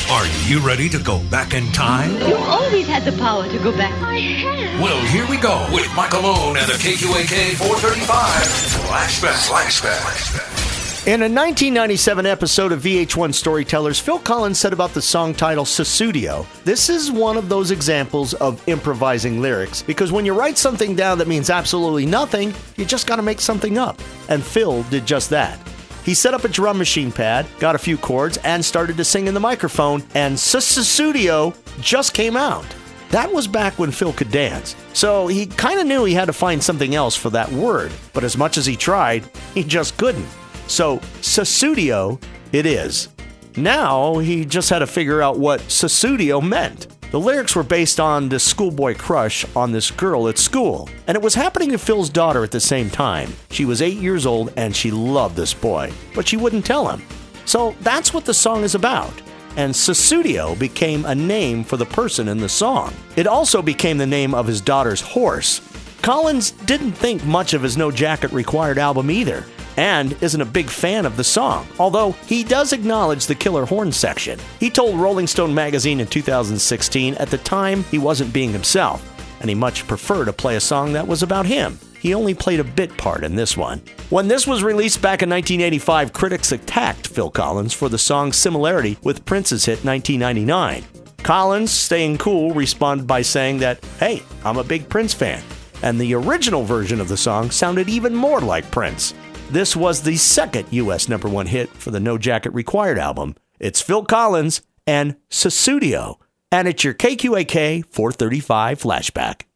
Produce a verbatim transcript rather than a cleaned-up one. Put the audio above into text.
Are you ready to go back in time? You always had the power to go back. I have. Well, here we go with Michael Moon and the K Q A K four thirty-five Flashback. Flashback. In a nineteen ninety-seven episode of V H one Storytellers, Phil Collins said about the song title Sussudio, "This is one of those examples of improvising lyrics, because when you write something down that means absolutely nothing, you just got to make something up." And Phil did just that. He set up a drum machine pad, got a few chords, and started to sing in the microphone, and Sussudio just came out. That was back when Phil could dance, so he kind of knew he had to find something else for that word, but as much as he tried, he just couldn't. So, Sussudio it is. Now, he just had to figure out what Sussudio meant. The lyrics were based on this schoolboy crush on this girl at school, and it was happening to Phil's daughter at the same time. She was eight years old, and she loved this boy, but she wouldn't tell him. So, that's what the song is about. And Sussudio became a name for the person in the song. It also became the name of his daughter's horse. Collins didn't think much of his No Jacket Required album either, and isn't a big fan of the song, although he does acknowledge the killer horn section. He told Rolling Stone magazine in two thousand sixteen at the time he wasn't being himself, and he much preferred to play a song that was about him. He only played a bit part in this one. When this was released back in nineteen eighty-five, critics attacked Phil Collins for the song's similarity with Prince's hit nineteen ninety-nine. Collins, staying cool, responded by saying that, "Hey, I'm a big Prince fan," and the original version of the song sounded even more like Prince. This was the second U S number one hit for the No Jacket Required album. It's Phil Collins and Sussudio, and it's your K Q A K four thirty-five Flashback.